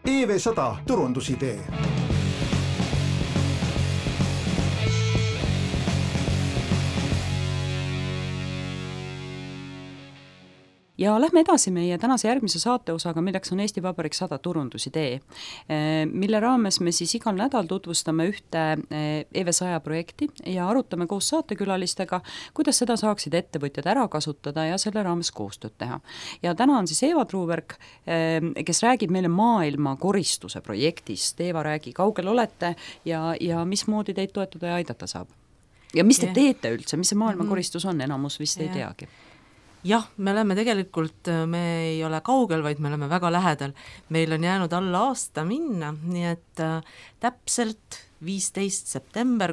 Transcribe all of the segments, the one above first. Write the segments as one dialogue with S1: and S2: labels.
S1: EV100 turundusidee.
S2: Ja lähme edasi meie tänase järgmise saateosaga, milleks on Eesti Vabariik 100 turundusidee, mille raames me siis igal nädal tutvustame ühte EV100 projekti ja arutame koos saatekülalistega, kuidas seda saaksid ettevõtjad ära kasutada ja selle raames koostööd teha. Ja täna on siis Eva Truuberg, kes räägib meile maailma koristuse projektist. Eva, räägi, kaugel olete ja mismoodi teid toetada ja aidata saab? Ja mis te teete üldse, mis see maailma koristus on? Enamus vist ei teagi.
S3: Jah, me oleme tegelikult, me ei ole kaugel, vaid me oleme väga lähedal. Meil on jäänud alla aasta minna, nii et täpselt 15. september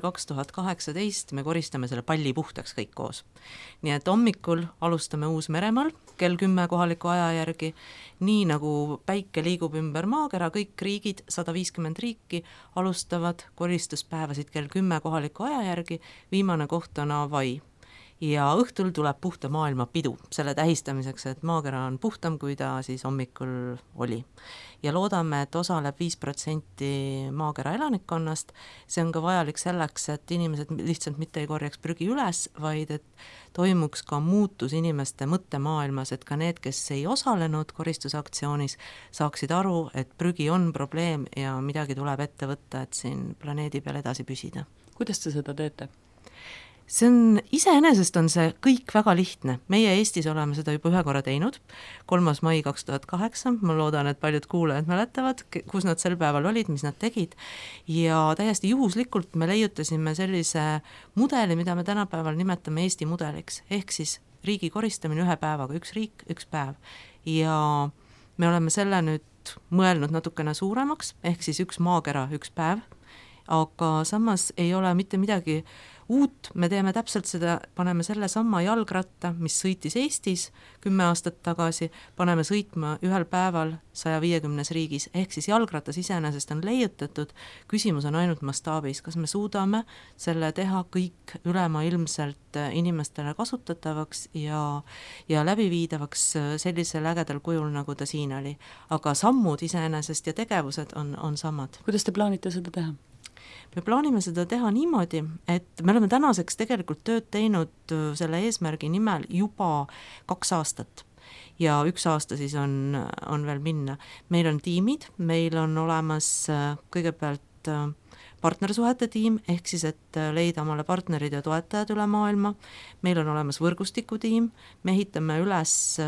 S3: 2018 me koristame selle palli puhtaks kõik koos. Nii et hommikul alustame Uus-Meremaal kell 10 kohaliku aja järgi, nii nagu päike liigub ümber maakera, kõik riigid, 150 riiki alustavad koristuspäevasid kell 10 kohaliku aja järgi, viimane koht on Hawaii. Ja õhtul tuleb puhta maailma pidu selle tähistamiseks, et maakera on puhtam, kui ta siis hommikul oli. Ja loodame, et osaleb 5% maakera elanikkonnast. See on ka vajalik selleks, et inimesed lihtsalt mitte ei korjaks prügi üles, vaid et toimuks ka muutus inimeste mõttemaailmas, et ka need, kes ei osalenud koristusaktsioonis, saaksid aru, et prügi on probleem ja midagi tuleb ette võtta, et siin planeedi peal edasi püsida.
S2: Kuidas te seda teete?
S3: See on, iseenesest on see kõik väga lihtne. Meie Eestis oleme seda juba ühe korra teinud, 3. mai 2008, ma loodan, et paljud kuulajad mäletavad, kus nad sel päeval olid, mis nad tegid, ja täiesti juhuslikult me leiutasime sellise mudeli, mida me tänapäeval nimetame Eesti mudeliks, ehk siis riigi koristamine ühe päevaga, üks riik, üks päev. Ja me oleme selle nüüd mõelnud natukene suuremaks, ehk siis üks maakera, üks päev, aga samas ei ole mitte midagi uut, me teeme täpselt seda, paneme selle sama jalgratta, mis sõitis Eestis 10 aastat tagasi, paneme sõitma ühel päeval 150 riigis, ehk siis jalgratas iseenesest on leiutatud, küsimus on ainult mastaabis, kas me suudame selle teha kõik ülemaailmselt inimestele kasutatavaks ja läbiviidavaks sellisel ägedal kujul, nagu ta siin oli. Aga sammud iseenesest ja tegevused on samad.
S2: Kuidas te plaanite seda teha?
S3: Me plaanime seda teha niimoodi, et me oleme tänaseks tegelikult tööd teinud selle eesmärgi nimel juba 2 aastat ja 1 aasta siis on veel minna. Meil on tiimid, meil on olemas kõigepealt partnersuhete tiim, ehk siis, et leida omale partnerid ja toetajad üle maailma. Meil on olemas võrgustikutiim, me ehitame üles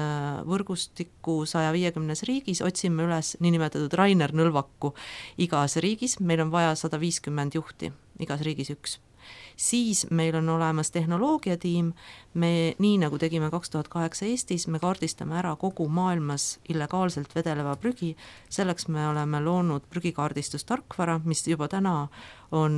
S3: võrgustiku 150 riigis, otsime üles niinimetatud Rainer Nõlvaku igas riigis, meil on vaja 150 juhti, igas riigis 1. Siis meil on olemas tehnoloogiatiim, me nii nagu tegime 2008 Eestis, me kaardistame ära kogu maailmas illegaalselt vedeleva prügi, selleks me oleme loonud prügikaardistustarkvara, mis juba täna on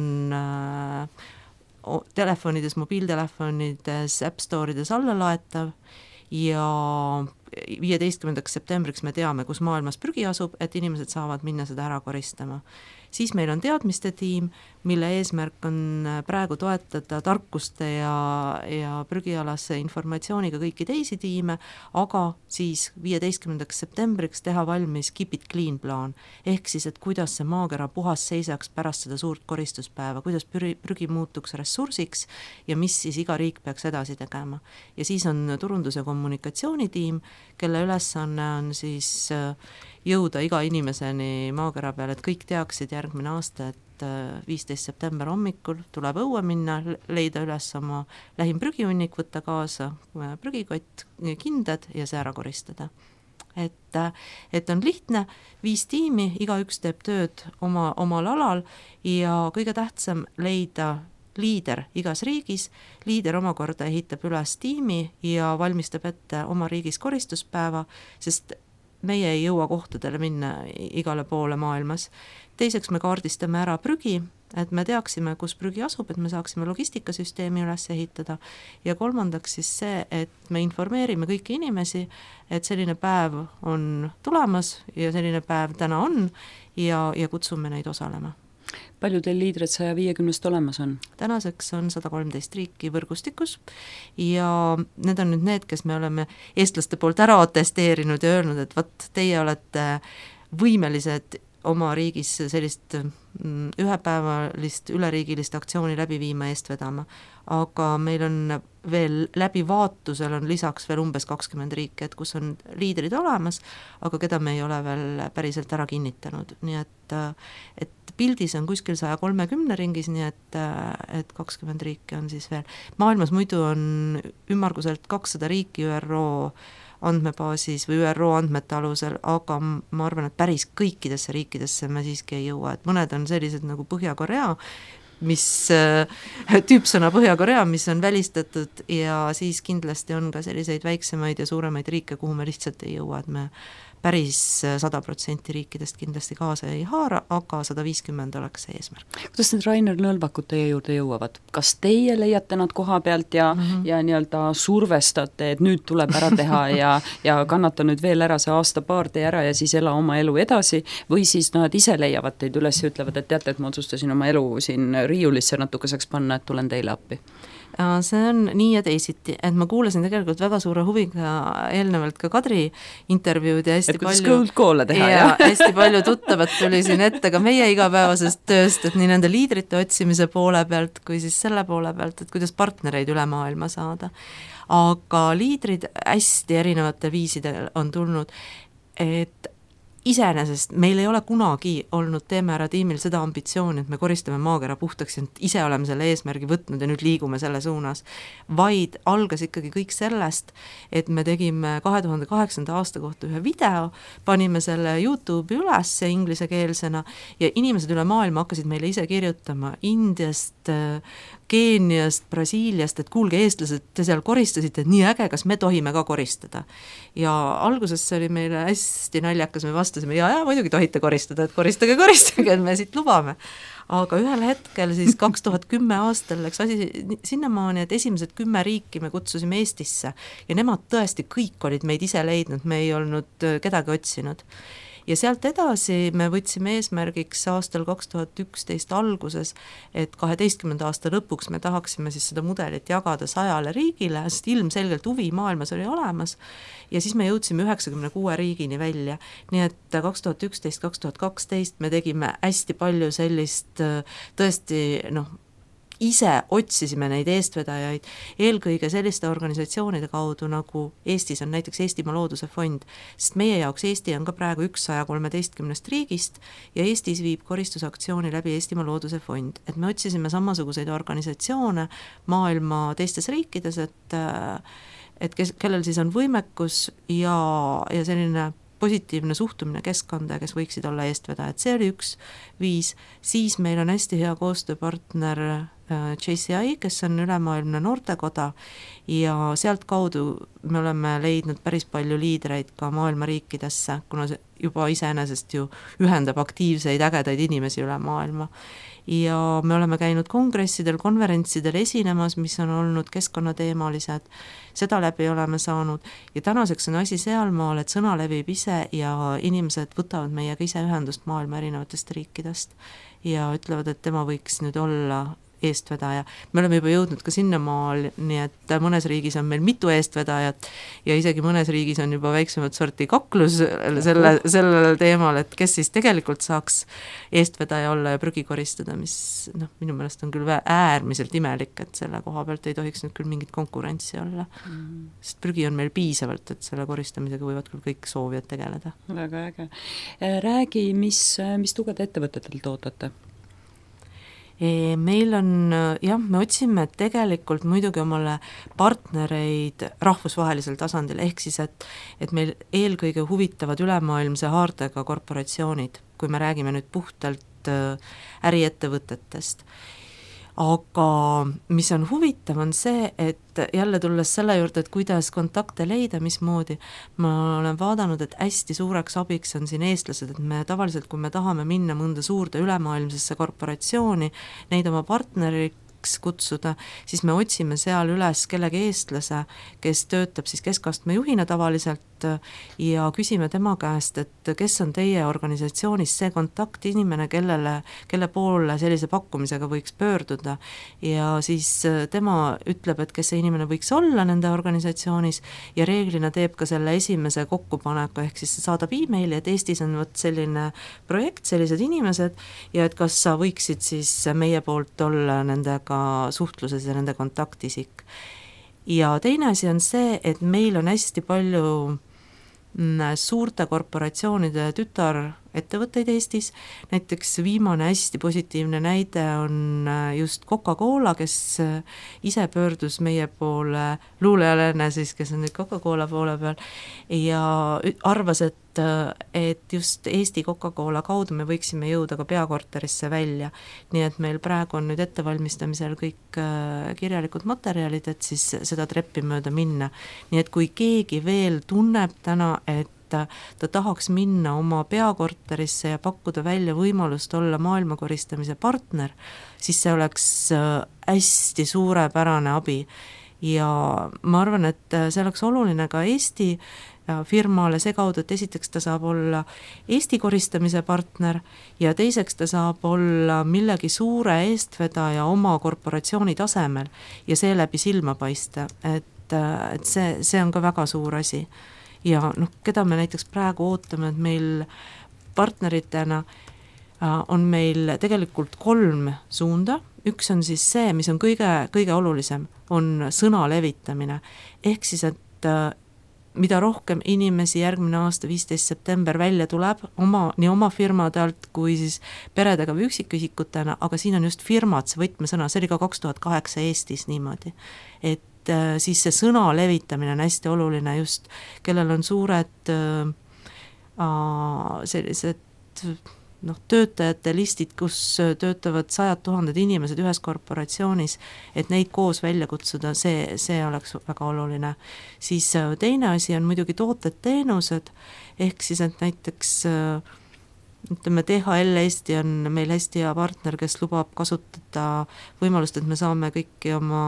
S3: telefonides, mobiiltelefonides, App Store'ides allalaetav ja 15. septembriks me teame, kus maailmas prügi asub, et inimesed saavad minna seda ära koristama. Siis meil on teadmiste tiim, mille eesmärk on praegu toetada tarkuste ja prügialase informatsiooniga kõiki teisi tiime, aga siis 15. septembriks teha valmis Keep it clean plaan, ehk siis, et kuidas see maakera puhas seisaks pärast seda suurt koristuspäeva, kuidas prügi muutuks ressursiks ja mis siis iga riik peaks edasi tegema. Ja siis on turundus- ja kommunikatsioonitiim, kelle ülesanne on siis jõuda iga inimeseni maakera peal, et kõik teaksid järgmine aasta, et 15. september hommikul tuleb õue minna, leida üles oma lähim prügihunnik, võtta kaasa prügikott, kindad ja see ära koristada. Et on lihtne, 5 tiimi, igaüks teeb tööd omal alal ja kõige tähtsam leida liider igas riigis, liider omakorda ehitab üles tiimi ja valmistab ette oma riigis koristuspäeva, sest meie ei jõua kohtadele minna igale poole maailmas. Teiseks me kaardistame ära prügi, et me teaksime, kus prügi asub, et me saaksime logistikasüsteemi üles ehitada. Ja kolmandaks siis see, et me informeerime kõiki inimesi, et selline päev on tulemas ja selline päev täna on ja kutsume neid osalema.
S2: Palju teil liidrid 150 olemas on?
S3: Tänaseks on 113 riiki võrgustikus ja need on nüüd need, kes me oleme eestlaste poolt ära atesteerinud ja öelnud, et teie olete võimelised oma riigis sellist ühepäevalist üleriigilist aktsiooni läbi viima, eest vedama. Aga meil on veel läbivaatusel on lisaks veel umbes 20 riiki, et kus on liidrid olemas, aga keda me ei ole veel päriselt ära kinnitanud, nii et pildis on kuskil 130 ringis, nii et 20 riiki on siis veel. Maailmas muidu on ümmarguselt 200 riiki ÜRO andmebaasis või ÜRO andmete alusel, aga ma arvan, et päris kõikidesse riikidesse me siiski ei jõua, et mõned on sellised nagu Põhja-Korea, mis tüüpsõna Põhja-Korea, mis on välistatud, ja siis kindlasti on ka selliseid väiksemaid ja suuremaid riike, kuhu me lihtsalt ei jõua, et me päris 100% riikidest kindlasti kaasa ei haara, aga 150 oleks see eesmärk.
S2: Kuidas need Rainer Nõlvakud teie juurde jõuavad? Kas teie leiate nad koha pealt ja nii-öelda survestate, et nüüd tuleb ära teha ja kannata nüüd veel ära see aasta-paar, tee ära ja siis ela oma elu edasi, või siis nad ise leiavad teid üles ja ütlevad, et teate, et ma otsustasin oma elu siin riiulisse natukeseks panna, et tulen teile appi?
S3: See on nii ja teisiti, et ma kuulasin tegelikult väga suure huviga eelnevalt ka Kadri intervjuud ja hästi hästi palju tuttavat tuli siin ette ka meie igapäevasest tööst, et nii nende liidrite otsimise poole pealt kui siis selle poole pealt, et kuidas partnereid üle maailma saada. Aga liidrid hästi erinevatel viisidel on tulnud, et iseenesest meil ei ole kunagi olnud Teeme-ära tiimil seda ambitsiooni, et me koristame maakera puhtaks ja ise oleme selle eesmärgi võtnud ja nüüd liigume selle suunas, vaid algas ikkagi kõik sellest, et me tegime 2008. aasta kohta ühe video, panime selle YouTube'i üles inglisekeelsena ja inimesed üle maailma hakkasid meile ise kirjutama Indiast, Keeniast, Brasiiliast, et kuulge, eestlased, te seal koristasite, et nii äge, kas me tohime ka koristada. Ja alguses see oli meile hästi naljakas, me vastasime, ja muidugi tohite koristada, et koristage, et me siit lubame. Aga ühel hetkel siis 2010 aastal läks asi sinnamaani, et esimesed 10 riiki me kutsusime Eestisse ja nemad tõesti kõik olid meid ise leidnud, me ei olnud kedagi otsinud. Ja sealt edasi me võtsime eesmärgiks aastal 2011 alguses, et 12. aasta lõpuks me tahaksime siis seda mudelit jagada 100 riigile, sest ilmselgelt huvi maailmas oli olemas, ja siis me jõudsime 96 riigini välja. Nii et 2011-2012 me tegime hästi palju sellist tõesti, ise otsisime neid eestvedajaid, eelkõige selliste organisatsioonide kaudu, nagu Eestis on näiteks Eestimaa Looduse Fond, sest meie jaoks Eesti on ka praegu 113 riigist ja Eestis viib koristusaktsiooni läbi Eestimaa Looduse Fond. Et me otsisime samasuguseid organisatsioone maailma teistes riikides, et kellel siis on võimekus ja selline positiivne suhtumine keskkonda, kes võiksid olla eestvedajad. See oli üks viis. Siis meil on hästi hea koostööpartner JCI, kes on ülemaailmne noortekoda ja sealt kaudu me oleme leidnud päris palju liidreid ka maailma riikidesse, kuna see juba iseenesest ju ühendab aktiivseid ägedaid inimesi üle maailma. Ja me oleme käinud kongressidel, konverentsidel esinemas, mis on olnud keskkonnateemalised, seda läbi oleme saanud ja tänaseks on asi sealmaal, et sõna levib ise ja inimesed võtavad meiega ise ühendust maailma erinevatest riikidest ja ütlevad, et tema võiks nüüd olla eestvedaja. Me oleme juba jõudnud ka sinnamaal, nii et mõnes riigis on meil mitu eestvedajat ja isegi mõnes riigis on juba väiksemat sorti kaklus sellel teemal, et kes siis tegelikult saaks eestvedaja olla ja prügi koristada, mis minu meelest on küll äärmiselt imelik, et selle koha pealt ei tohiks nüüd küll mingit konkurentsi olla. Sest prügi on meil piisavalt, et selle koristamisega võivad küll kõik soovijad tegeleda.
S2: Väga äge. Räägi, mis tuged ettevõtetel toodate?
S3: Meil on, me otsime tegelikult muidugi omale partnereid rahvusvahelisel tasandil, ehk siis, et meil eelkõige huvitavad ülemaailmse haardega korporatsioonid, kui me räägime nüüd puhtalt äriettevõtetest. Aga mis on huvitav, on see, et jälle tulles selle juurde, et kuidas kontakte leida, mismoodi, ma olen vaadanud, et hästi suureks abiks on siin eestlased, et me tavaliselt, kui me tahame minna mõnda suurde ülemaailmsesse korporatsiooni, neid oma partneriks kutsuda, siis me otsime seal üles kellegi eestlase, kes töötab siis keskastme juhina tavaliselt ja küsime tema käest, et kes on teie organisatsioonis see kontaktinimene, kelle poole sellise pakkumisega võiks pöörduda, ja siis tema ütleb, et kes see inimene võiks olla nende organisatsioonis ja reeglina teeb ka selle esimese kokkupaneku, ehk siis saadab emaili, et Eestis on võt selline projekt, sellised inimesed ja et kas sa võiksid siis meie poolt olla nendega suhtluses ja nende kontaktisik. Ja teine asi on see, et meil on hästi palju suurte korporatsioonide tütarettevõtteid Eestis, näiteks viimane hästi positiivne näide on just Coca-Cola, kes ise pöördus meie poole, Luule Alene siis, kes on nüüd Coca-Cola poole peal, ja arvas, et just Eesti Coca-Cola kaudu me võiksime jõuda ka peakorterisse välja. Nii et meil praegu on nüüd ettevalmistamisel kõik kirjalikud materjalid, et siis seda treppi mööda minna. Nii et kui keegi veel tunneb täna, et ta tahaks minna oma peakorterisse ja pakkuda välja võimalust olla maailmakoristamise partner, siis see oleks hästi suurepärane abi. Ja ma arvan, et see oleks oluline ka Eesti firmale see kaudu, et esiteks ta saab olla Eesti koristamise partner ja teiseks ta saab olla millegi suure eestvedaja oma korporatsiooni tasemel ja seeläbi silma paista, et see on ka väga suur asi. Ja keda me näiteks praegu ootame, et meil partneritena on meil tegelikult 3 suunda, üks on siis see, mis on kõige olulisem, on sõna levitamine, ehk siis, et mida rohkem inimesi järgmine aasta 15. september välja tuleb nii oma firmade alt kui siis peredega või üksikisikutena, aga siin on just firmad see võtmesõna, see oli ka 2008 Eestis niimoodi, et siis see sõna levitamine on hästi oluline just, kellel on suured sellised töötajate listid, kus töötavad 100 000 inimesed ühes korporatsioonis, et neid koos välja kutsuda, see oleks väga oluline. Siis teine asi on muidugi tooted-teenused, ehk siis, et näiteks ütleme, DHL Eesti on meil hästi hea partner, kes lubab kasutada võimalust, et me saame kõiki oma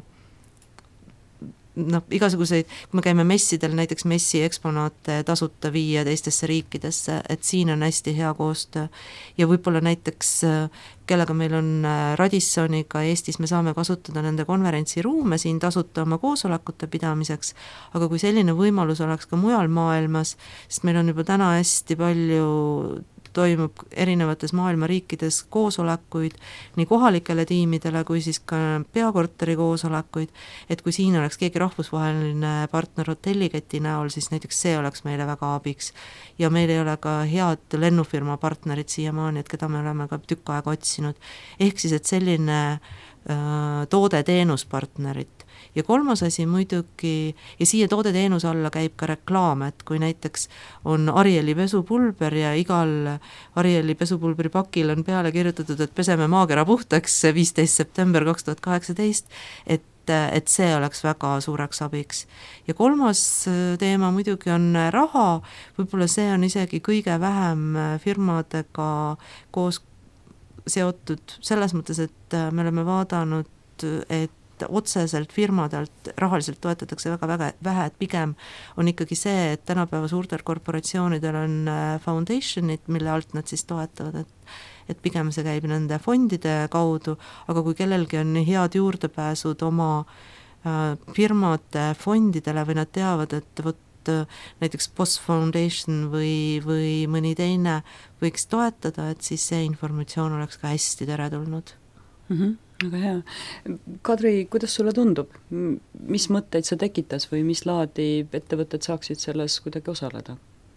S3: igasuguseid, kui me käime messidel, näiteks messi eksponaate tasuta viia teistesse riikidesse, et siin on hästi hea koostöö ja võib-olla näiteks kellega meil on Radissoniga Eestis, me saame kasutada nende konverentsiruume siin tasuta oma koosolekute pidamiseks, aga kui selline võimalus oleks ka mujal maailmas, sest meil on juba täna hästi palju toimub erinevates maailma riikides koosolekuid, nii kohalikele tiimidele kui siis ka peakorteri koosolekuid, et kui siin oleks keegi rahvusvaheline partner hotelliketi näol, siis näiteks see oleks meile väga abiks. Ja meil ei ole ka head lennufirma partnerid siiamaani, et keda me oleme ka tükk aega otsinud. Ehk siis, et selline toode-teenuspartnerit. Ja kolmas asi muidugi, ja siia toode-teenuse alla käib ka reklaam, et kui näiteks on Arieli pesupulber ja igal Arieli pesupulbri pakil on peale kirjutatud, et peseme maakera puhtaks 15. september 2018, et see oleks väga suureks abiks. Ja kolmas teema muidugi on raha, võib-olla see on isegi kõige vähem firmadega koos seotud selles mõttes, et me oleme vaadanud, et otseselt firmadelt rahaliselt toetatakse väga vähe, et pigem on ikkagi see, et tänapäeva suurtel korporatsioonidel on foundationid, mille alt nad siis toetavad, et pigem see käib nende fondide kaudu, aga kui kellelgi on head juurdepääsud oma firmade fondidele või nad teavad, et näiteks Post Foundation või mõni teine võiks toetada, et siis see informatsioon oleks ka hästi teretulnud.
S2: Väga hea. Kadri, kuidas sulle tundub? Mis mõtteid see tekitas või mis laadi ettevõtted saaksid selles kuidagi osaleda?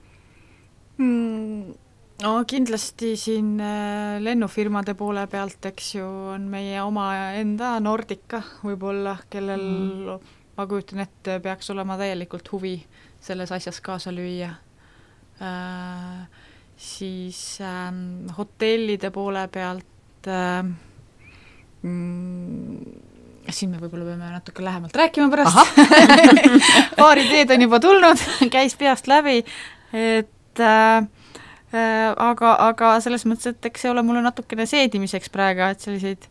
S4: No kindlasti siin lennufirmade poole pealt, eks ju, on meie oma enda Nordica võib-olla, kellel ma kujutan, et peaks olema täielikult huvi selles asjas kaasa lüüa. Siis hotellide poole pealt siin me võib-olla peame natuke lähemalt rääkima pärast. Paari teed on juba tulnud, käis peast läbi, et aga selles mõttes, et eks see ole mulle natukene seedimiseks praegu, et selliseid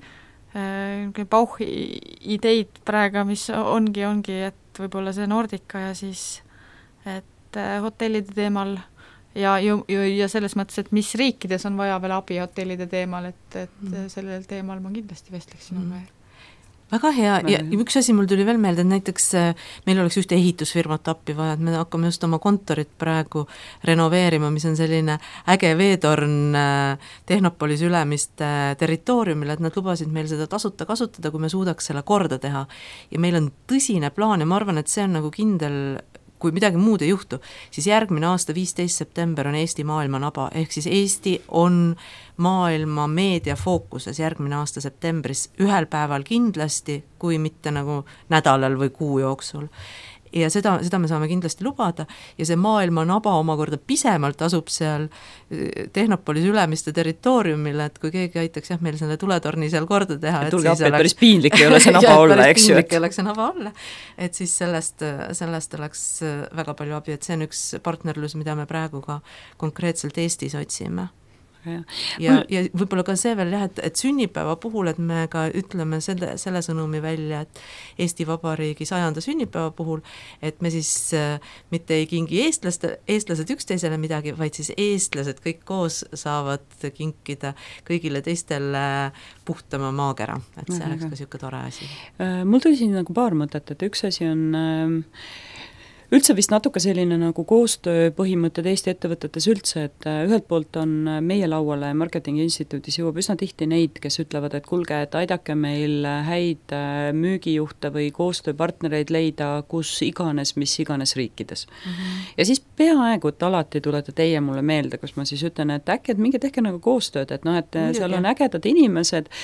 S4: pauhi ideid praegu, mis ongi, et võib-olla see Nordica ja siis, et et hotellide teemal ja selles mõttes, et mis riikides on vaja veel abi hotellide teemal, et sellel teemal ma kindlasti vestleksin sinuga.
S3: Väga hea ja üks asi mul tuli veel meelde, et näiteks meil oleks ühte ehitusfirmat appi vaja, et me hakkame just oma kontorit praegu renoveerima, mis on selline äge veetorn Tehnopolis Ülemiste territooriumil, et nad lubasid meil seda tasuta kasutada, kui me suudaks selle korda teha. Ja meil on tõsine plaan ja ma arvan, et see on nagu kindel, kui midagi muud ei juhtu, siis järgmine aasta 15. september on Eesti maailmanaba, ehk siis Eesti on maailma meedia fookuses järgmine aasta septembris ühel päeval kindlasti, kui mitte nagu nädalal või kuu jooksul. Ja seda me saame kindlasti lubada ja see maailmanaba omakorda pisemalt asub seal Tehnopolis Ülemiste territooriumil, et kui keegi aitaks meil selle tuletorni seal korda teha.
S2: Tulge appi, et päris piinlik ei ole see naba olla, eks ju.
S3: Piinlik ei oleks see naba olla, et siis sellest oleks väga palju abi, et see on üks partnerlus, mida me praegu ka konkreetselt Eestis otsime. Ja võib-olla ka see veel et sünnipäeva puhul, et me ka ütleme selle sõnumi välja, et Eesti Vabariigi 100. sünnipäeva puhul, et me siis mitte ei kingi eestlased üksteisele midagi, vaid siis eestlased kõik koos saavad kinkida kõigile teistele puhtama maakera, et see oleks ka niisugune tore asi.
S2: Mul tuli siin nagu paar mõtet, et üks asi on üldse vist natuke selline nagu koostöö põhimõtted Eesti ettevõtetes üldse, et ühelt poolt on meie lauale Marketingi Instituudis jõuab üsna tihti neid, kes ütlevad, et kuulge, et aidake meil häid müügijuhte või koostööpartnereid leida kus iganes, mis iganes riikides. Ja siis peaaegu, et alati tulete teie mulle meelde, kus ma siis ütlen, et äkki, et minge tehke nagu koostööd, et et seal on ägedad inimesed,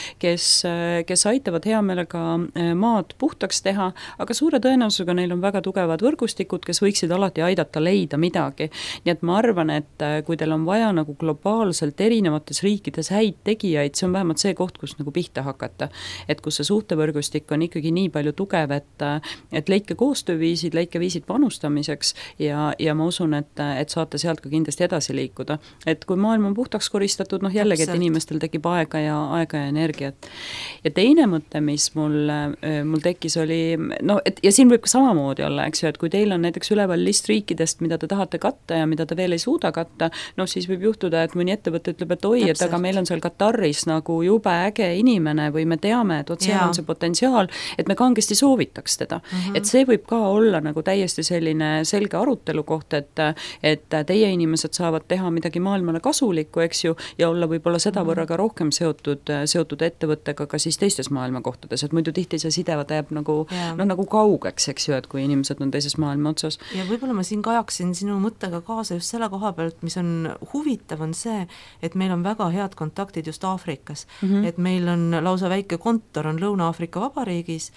S2: kes aitavad hea meelega maad puhtaks teha, aga suure tõenäosusega neil on väga tugevad võrgustikud, kes võiksid alati aidata leida midagi. Nii et ma arvan, et kui teil on vaja nagu globaalselt erinevates riikides häid tegijaid, see on vähemalt see koht, kus nagu pihta hakata. Et kus see suhtevõrgustik on ikkagi nii palju tugev, et leidke koostööviisid, leidke viisid panustamiseks ja ma usun, et saate sealt ka kindlasti edasi liikuda. Et kui maailm on puhtaks koristatud, jällegi, et inimestel tekib aega ja energiat. Ja teine mõte, mis mul tekkis oli, ja siin võib ka samamoodi olla, eks ju, et kui teil on näiteks üleval list riikidest, mida te tahate katta ja mida te veel ei suuda katta, siis võib juhtuda, et mõni ettevõte ütleb, et oi, et aga meil on seal Kataris nagu jube äge inimene või me teame, et seal on see potentsiaal, et me kangesti soovitaks teda. Et see võib ka olla nagu täiesti selline selge arutelu koht, et teie inimesed saavad teha midagi maailmale kasulikku, eks ju, ja olla võib-olla sedavõrra ka rohkem seotud ettevõttega ka siis teistes maailmakohtades, et muidu tihti see sideva jääb nagu kaugeks, eks ju, et kui inimesed on teises maailma otsas.
S3: Ja võib-olla ma siin kajaksin sinu mõttega kaasa just selle koha pealt, mis on huvitav, on see, et meil on väga head kontaktid just Aafrikas. Et meil on lausa väike kontor on Lõuna-Aafrika Vabariigis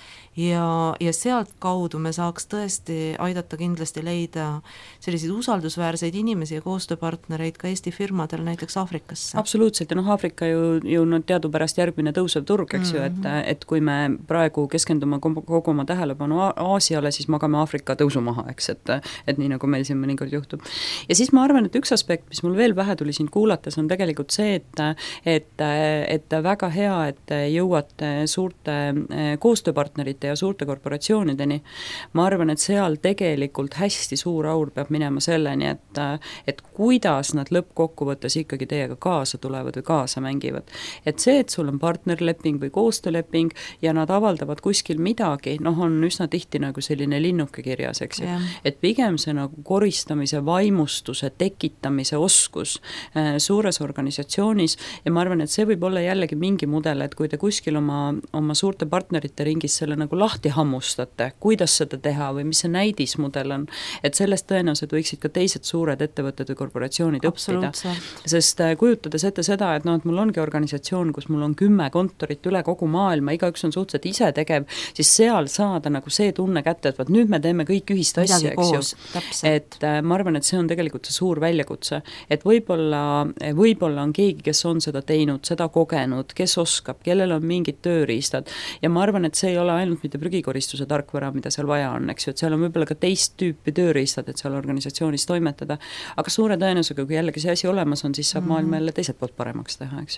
S3: ja sealt kaudu me saaks tõesti aidata kindlasti leida selliseid usaldusväärseid inimesi ja koostööpartnereid ka Eesti firmadel näiteks Aafrikasse.
S2: Absoluutselt, ja Aafrika ju teadupärast järgmine tõusev turg, eks ju, et kui me praegu keskendume kogu oma tähelepanu Aasiale, siis magame Aafrika tõusu maha, eks, et nii nagu meil siin mõnikord juhtub. Ja siis ma arvan, et üks aspekt, mis mul veel vähe tuli sind kuulates, on tegelikult see, et väga hea, et jõuate suurte koostööpartnerite ja suurte korporatsioonideni. Ma arvan, et seal tegelikult hästi suur aur peab minema selleni, et kuidas nad lõppkokkuvõttes ikkagi teiega kaasa tulevad või kaasa mängivad. Et see, et sul on partnerleping või koostööleping ja nad avaldavad kuskil midagi, on üsna tihti nagu selline linnuke kirjas, eks ju. Et pigem see nagu koristamise, vaimustuse, tekitamise oskus suures organisatsioonis ja ma arvan, et see võib olla jällegi mingi mudel, et kui te kuskil oma suurte partnerite ringis selle nagu lahti hammustate, kuidas seda teha või mis see näidismudel on, et sellest tõenäoliselt võiksid ka teised suured ettevõtted või korporatsioonid õppida. Sest kujutades ette seda, et mul ongi organisatsioon, kus mul on 10 kontorit üle kogu maailma, igaüks on suhteliselt ise tegev, siis seal saada nagu see tunne kätte, et nüüd me teeme kõik ühist asja, eks ju. Et ma arvan, et see on tegelikult see suur väljakutse, et võib-olla on keegi, kes on seda teinud, seda kogenud, kes oskab, kellel on mingid tööriistad ja ma arvan, et see ei ole ainult mitte prügikoristuse tarkvara, mida seal vaja on, eks ju, et seal on võib-olla ka teist tüüpi tööriistad, et seal organisatsioonis toimetada, aga suure tõenäosusega, kui jällegi see asi olemas on, siis saab maailma jälle teiselt poolt paremaks teha, eks ju.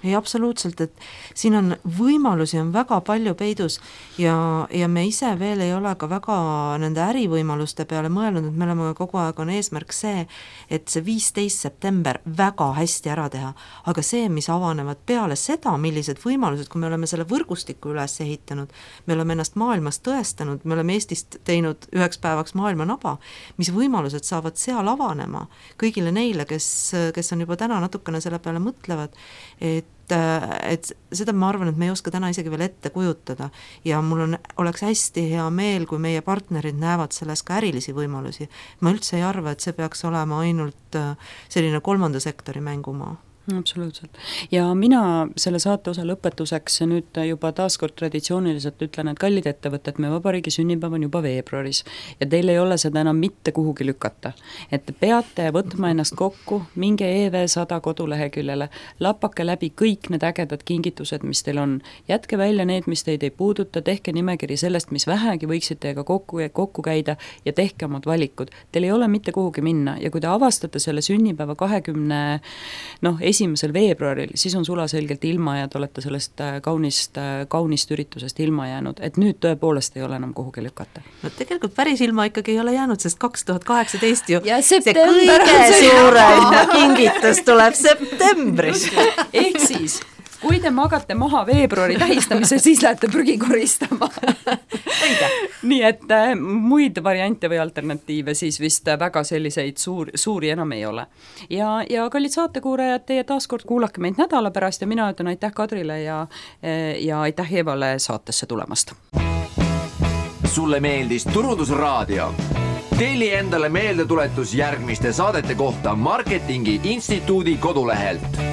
S3: ei, absoluutselt, et siin on võimalusi on väga palju peidus ja me ise veel ei ole ka väga nende ärivõimaluste peale mõelnud, et me oleme kogu aeg on eesmärk see, et see 15. september väga hästi ära teha, aga see, mis avanevad peale seda, millised võimalused, kui me oleme selle võrgustiku üles ehitanud, me oleme ennast maailmas tõestanud, me oleme Eestist teinud 1 päevaks maailmanaba, mis võimalused saavad seal avanema kõigile neile, kes on juba täna natukene selle peale mõtlevad, et seda ma arvan, et me ei oska täna isegi veel ette kujutada ja mul oleks hästi hea meel, kui meie partnerid näevad selles ka ärilisi võimalusi. Ma üldse ei arva, et see peaks olema ainult selline 3. sektori mängumaa.
S2: Absoluutselt. Ja mina selle saate osa lõpetuseks nüüd juba taaskord traditsiooniliselt ütlen, et kallid ettevõtted, me vabariigi sünnipäev on juba veebruaris ja teil ei ole seda enam mitte kuhugi lükata. Et te peate võtma ennast kokku, minge EV100 koduleheküljele, lappake läbi kõik need ägedad kingitused, mis teil on. Jätke välja need, mis teid ei puuduta, tehke nimekiri sellest, mis vähegi võiksite teiega kokku käida ja tehke omad valikud. Teil ei ole mitte kuhugi minna ja kui te avastate selle sünnipäeva 1. veebruaril, siis on sulaselgelt ilma ja te olete sellest kaunist üritusest ilma jäänud, et nüüd tõepoolest ei ole enam kuhugi lükata.
S3: No tegelikult päris ilma ikkagi ei ole jäänud, sest 2018 ju
S2: ja
S3: see kõige suurem kingitus tuleb septembris.
S2: Ehk siis, kui te magate maha veebruari tähistamise, siis lähete prügi koristama. Nii et muid variante või alternatiive siis vist väga selliseid suuri enam ei ole. Ja kallid saatekuulajad, teie taaskord kuulake meid nädala pärast ja mina ütlen aitäh Kadrile ja aitäh Evale saatesse tulemast.
S5: Sulle meeldis Turundusraadio? Telli endale meeldetuletus järgmiste saadete kohta Marketingi Instituudi kodulehelt.